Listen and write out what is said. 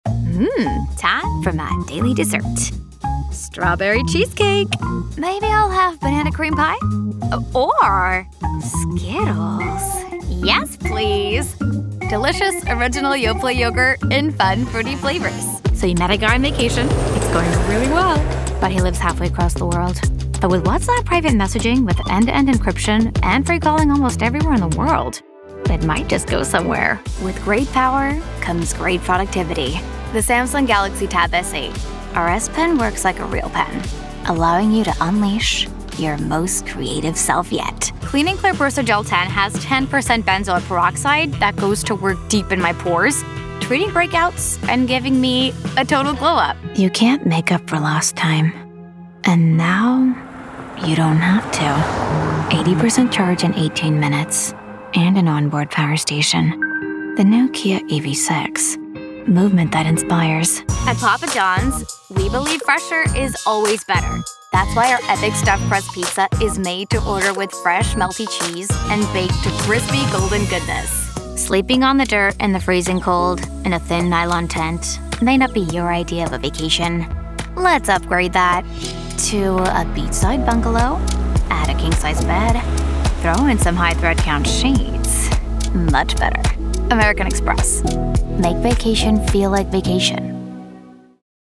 Time for my daily dessert. Strawberry cheesecake. Maybe I'll have banana cream pie? Or Skittles. Yes, please. Delicious original Yoplait yogurt in fun, fruity flavors. So you met a guy on vacation. It's going really well. But he lives halfway across the world. But with WhatsApp private messaging with end-to-end encryption and free calling almost everywhere in the world, it might just go somewhere. With great power comes great productivity. The Samsung Galaxy Tab S8. Our S Pen works like a real pen, allowing you to unleash your most creative self yet. Clean & Clear Burster Gel 10 has 10% benzoyl peroxide that goes to work deep in my pores, treating breakouts and giving me a total glow-up. You can't make up for lost time. And now, you don't have to. 80% charge in 18 minutes and an onboard power station. The new Kia EV6. Movement that inspires. At Papa John's, we believe fresher is always better. That's why our epic stuffed crust pizza is made to order with fresh, melty cheese and baked to crispy golden goodness. Sleeping on the dirt in the freezing cold in a thin nylon tent may not be your idea of a vacation. Let's upgrade that to a beachside bungalow, add a king-size bed, throw in some high thread count sheets. Much better. American Express. Make vacation feel like vacation.